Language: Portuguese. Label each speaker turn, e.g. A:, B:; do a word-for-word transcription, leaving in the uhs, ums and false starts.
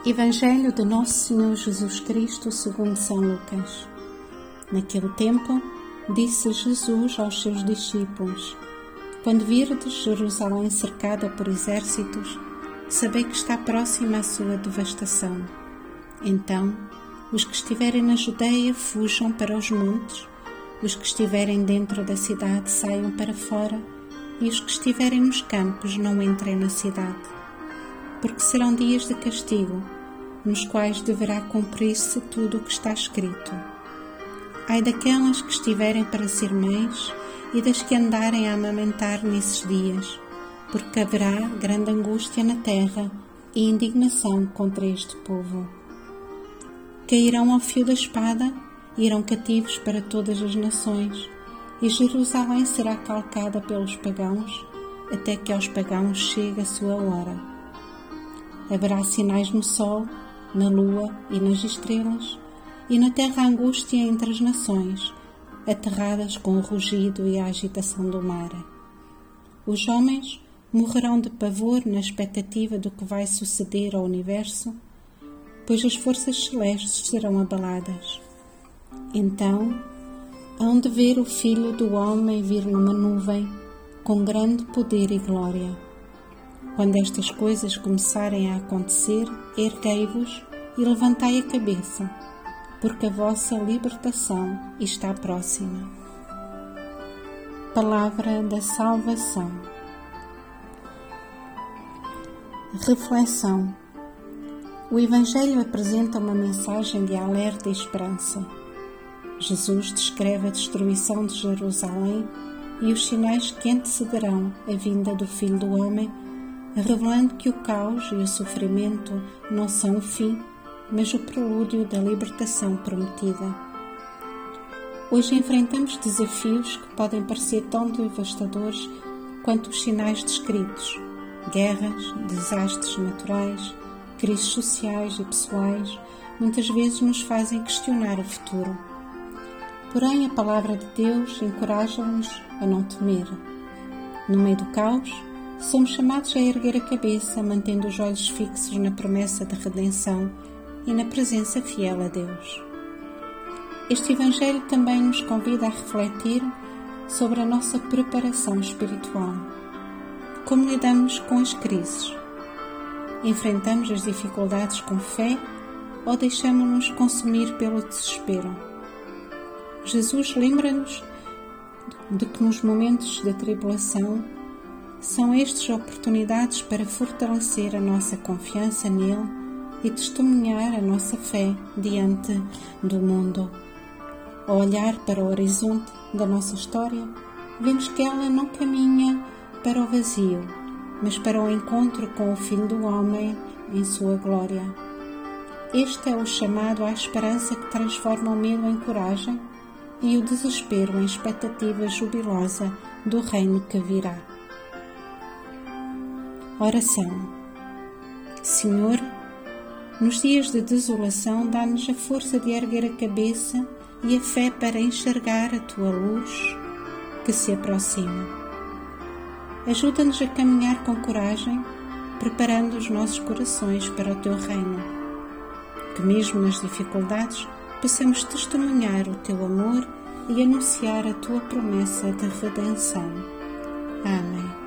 A: Evangelho de Nosso Senhor Jesus Cristo segundo São Lucas. Naquele tempo, disse Jesus aos seus discípulos: Quando virdes Jerusalém cercada por exércitos, sabei que está próxima a sua devastação. Então, os que estiverem na Judeia fujam para os montes, os que estiverem dentro da cidade saiam para fora, e os que estiverem nos campos não entrem na cidade. Porque serão dias de castigo, nos quais deverá cumprir-se tudo o que está escrito. Ai daquelas que estiverem para ser mães e das que andarem a amamentar nesses dias, porque haverá grande angústia na terra e indignação contra este povo. Cairão ao fio da espada e irão cativos para todas as nações, e Jerusalém será calcada pelos pagãos, até que aos pagãos chegue a sua hora. Haverá sinais no sol, na lua e nas estrelas, e na terra a angústia entre as nações, aterradas com o rugido e a agitação do mar. Os homens morrerão de pavor na expectativa do que vai suceder ao universo, pois as forças celestes serão abaladas. Então, hão de ver o Filho do Homem vir numa nuvem, com grande poder e glória. Quando estas coisas começarem a acontecer, erguei-vos e levantai a cabeça, porque a vossa libertação está próxima. Palavra da salvação. Reflexão. O Evangelho apresenta uma mensagem de alerta e esperança. Jesus descreve a destruição de Jerusalém e os sinais que antecederão a vinda do Filho do Homem, revelando que o caos e o sofrimento não são o fim, mas o prelúdio da libertação prometida. Hoje enfrentamos desafios que podem parecer tão devastadores quanto os sinais descritos: guerras, desastres naturais, crises sociais e pessoais, muitas vezes nos fazem questionar o futuro. Porém, a palavra de Deus encoraja-nos a não temer. No meio do caos, somos chamados a erguer a cabeça, mantendo os olhos fixos na promessa da redenção e na presença fiel a Deus. Este Evangelho também nos convida a refletir sobre a nossa preparação espiritual. Como lidamos com as crises? Enfrentamos as dificuldades com fé ou deixamos-nos consumir pelo desespero? Jesus lembra-nos de que nos momentos de tribulação são estas oportunidades para fortalecer a nossa confiança nele e testemunhar a nossa fé diante do mundo. Ao olhar para o horizonte da nossa história, vemos que ela não caminha para o vazio, mas para o encontro com o Filho do Homem em sua glória. Este é o chamado à esperança que transforma o medo em coragem e o desespero em expectativa jubilosa do reino que virá. Oração. Senhor, nos dias de desolação, dá-nos a força de erguer a cabeça e a fé para enxergar a Tua luz que se aproxima. Ajuda-nos a caminhar com coragem, preparando os nossos corações para o Teu reino. Que mesmo nas dificuldades possamos testemunhar o Teu amor e anunciar a Tua promessa de redenção. Amém.